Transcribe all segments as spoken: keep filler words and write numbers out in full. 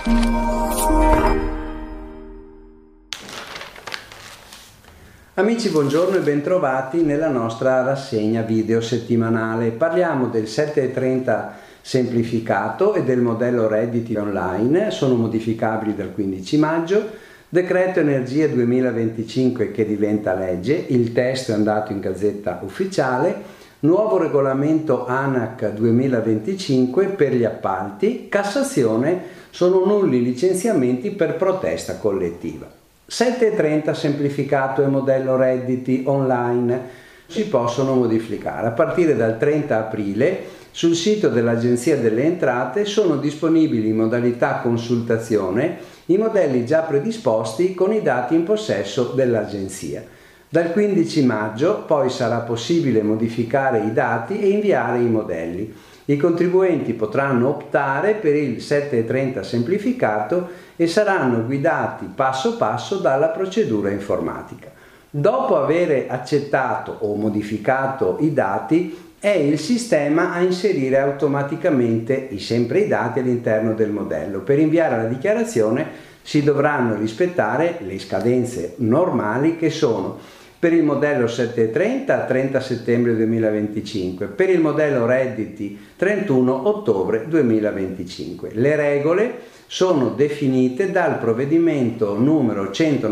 Amici, buongiorno e bentrovati nella nostra rassegna video settimanale. Parliamo del settecentotrenta semplificato e del modello redditi online, sono modificabili dal quindici maggio, decreto energia duemilaventicinque che diventa legge, il testo è andato in gazzetta ufficiale, nuovo regolamento ANAC duemilaventicinque per gli appalti, Cassazione, sono nulli licenziamenti per protesta collettiva. settecentotrenta semplificato e modello redditi online si possono modificare. A partire dal trenta aprile sul sito dell'Agenzia delle Entrate sono disponibili in modalità consultazione i modelli già predisposti con i dati in possesso dell'Agenzia. Dal quindici maggio poi sarà possibile modificare i dati e inviare i modelli. I contribuenti potranno optare per il settecentotrenta semplificato e saranno guidati passo passo dalla procedura informatica. Dopo aver accettato o modificato i dati, è il sistema a inserire automaticamente i sempre i dati all'interno del modello. Per inviare la dichiarazione si dovranno rispettare le scadenze normali che sono: per il modello settecentotrenta trenta settembre duemilaventicinque, per il modello redditi trentuno ottobre duemilaventicinque. Le regole sono definite dal provvedimento numero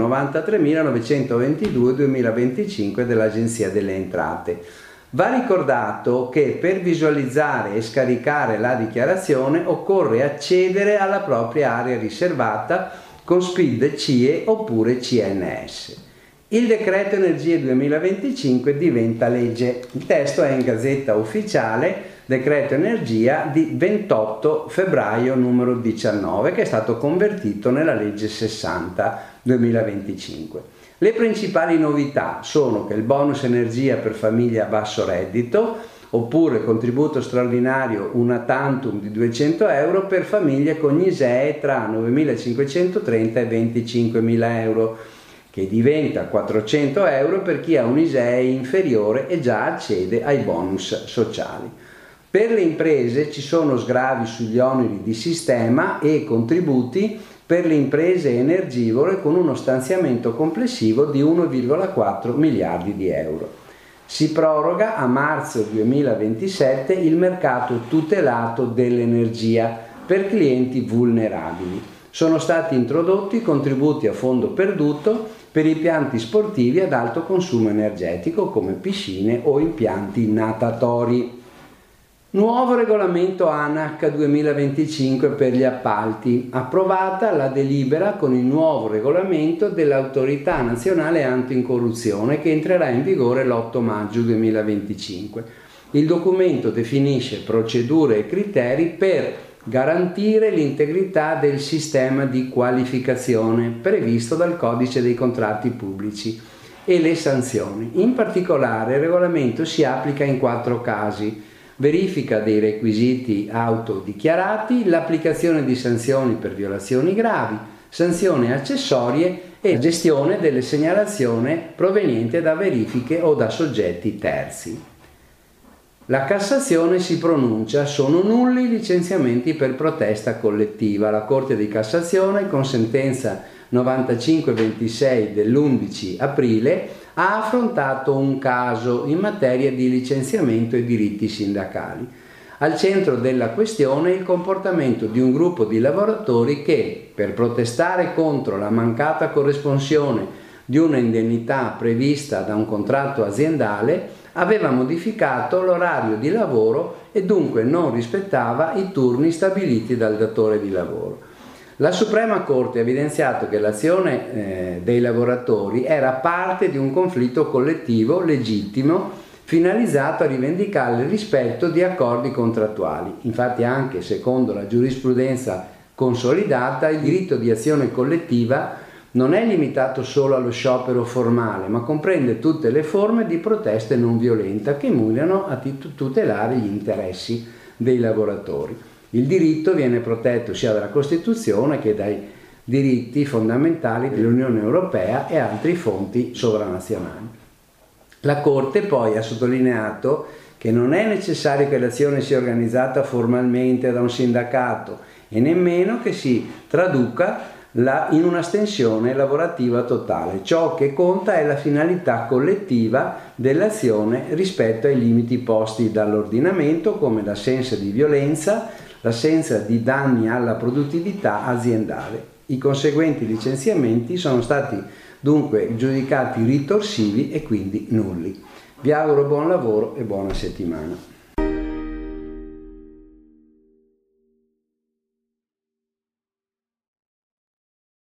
centonovantatremilanovecentoventidue duemilaventicinque dell'Agenzia delle Entrate. Va ricordato che per visualizzare e scaricare la dichiarazione occorre accedere alla propria area riservata con S P I D C I E oppure C N S. Il decreto energia duemilaventicinque diventa legge. Il testo è in gazzetta ufficiale, decreto energia di ventotto febbraio numero diciannove, che è stato convertito nella legge sessanta duemilaventicinque. Le principali novità sono che il bonus energia per famiglie a basso reddito, oppure contributo straordinario una tantum di duecento euro per famiglie con I S E E tra novemilacinquecentotrenta e venticinquemila euro, che diventa quattrocento euro per chi ha un I S E E inferiore e già accede ai bonus sociali. Per le imprese ci sono sgravi sugli oneri di sistema e contributi per le imprese energivore con uno stanziamento complessivo di uno virgola quattro miliardi di euro. Si proroga a marzo duemilaventisette il mercato tutelato dell'energia per clienti vulnerabili. Sono stati introdotti contributi a fondo perduto per impianti sportivi ad alto consumo energetico come piscine o impianti natatori. Nuovo regolamento ANAC duemilaventicinque per gli appalti. Approvata la delibera con il nuovo regolamento dell'Autorità Nazionale Anticorruzione che entrerà in vigore l'otto maggio duemilaventicinque. Il documento definisce procedure e criteri per garantire l'integrità del sistema di qualificazione previsto dal Codice dei contratti pubblici e le sanzioni. In particolare il regolamento si applica in quattro casi: verifica dei requisiti autodichiarati, l'applicazione di sanzioni per violazioni gravi, sanzioni accessorie e gestione delle segnalazioni provenienti da verifiche o da soggetti terzi. La Cassazione si pronuncia: sono nulli i licenziamenti per protesta collettiva. La Corte di Cassazione, con sentenza novantacinque ventisei dell'undici aprile, ha affrontato un caso in materia di licenziamento e diritti sindacali. Al centro della questione il comportamento di un gruppo di lavoratori che, per protestare contro la mancata corresponsione di una indennità prevista da un contratto aziendale, aveva modificato l'orario di lavoro e dunque non rispettava i turni stabiliti dal datore di lavoro. La Suprema Corte ha evidenziato che l'azione eh, dei lavoratori era parte di un conflitto collettivo legittimo finalizzato a rivendicare il rispetto di accordi contrattuali. Infatti, anche secondo la giurisprudenza consolidata, il diritto di azione collettiva non è limitato solo allo sciopero formale, ma comprende tutte le forme di protesta non violenta che mirano a tutelare gli interessi dei lavoratori. Il diritto viene protetto sia dalla Costituzione che dai diritti fondamentali dell'Unione Europea e altre fonti sovranazionali. La Corte poi ha sottolineato che non è necessario che l'azione sia organizzata formalmente da un sindacato e nemmeno che si traduca la, in una stensione lavorativa totale. Ciò che conta è la finalità collettiva dell'azione rispetto ai limiti posti dall'ordinamento, come l'assenza di violenza, l'assenza di danni alla produttività aziendale. I conseguenti licenziamenti sono stati dunque giudicati ritorsivi e quindi nulli. Vi auguro buon lavoro e buona settimana.